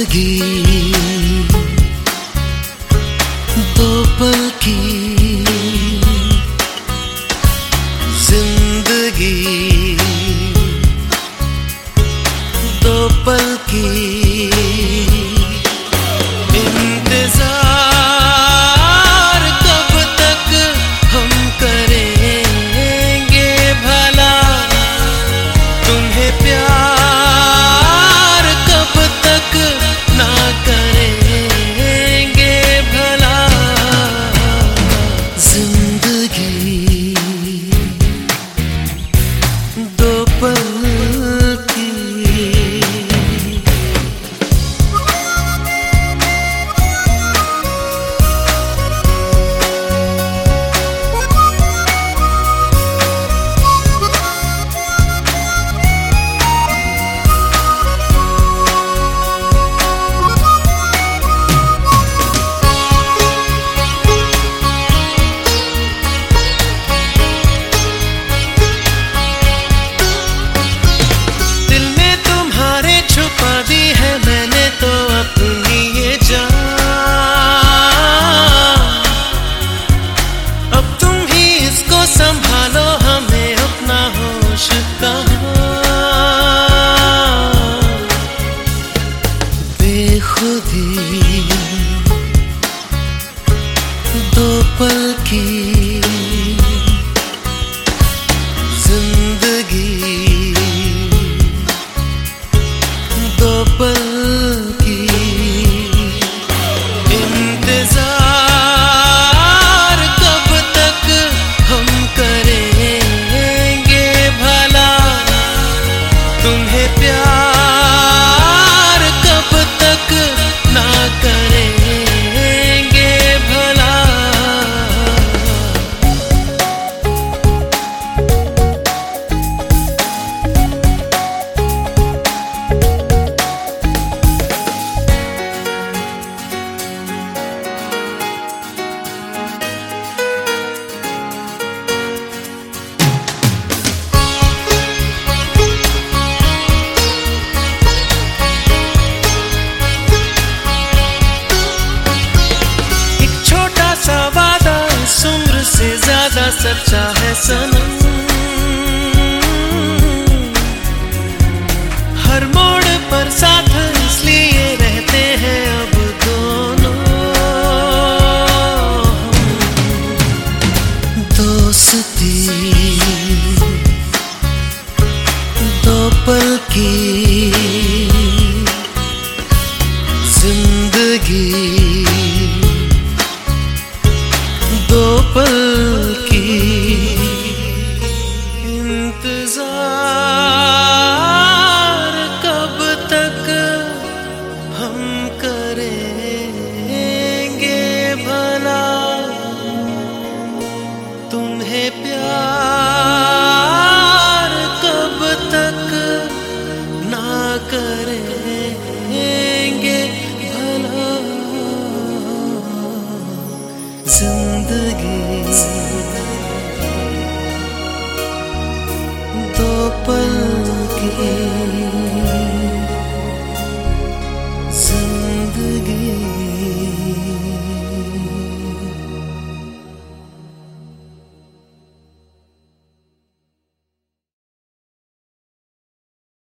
जिंदगी दो पल की जिंदगी दो पल की इंतजार कब तक हम करेंगे भला तुम्हें प्यार कब तक ना करेंगे भला जिंदगी दो पल की संभालो हमें अपना होश कहाँ बेखुदी दो पल की जिंदगी दो पल की इंतजार कब तक हम करेंगे भला तुम्हें प्यार कब तक ना करेंगे भला ज्यादा सच्चा है सनम हर मोड़ पर साथ इसलिए रहते हैं अब दोनों दोस्ती दो पल की जिंदगी दो पल की इंतजार कब तक हम करेंगे भला तुम्हें प्यार कब तक ना करेंगे भला जिंदगी दो पल की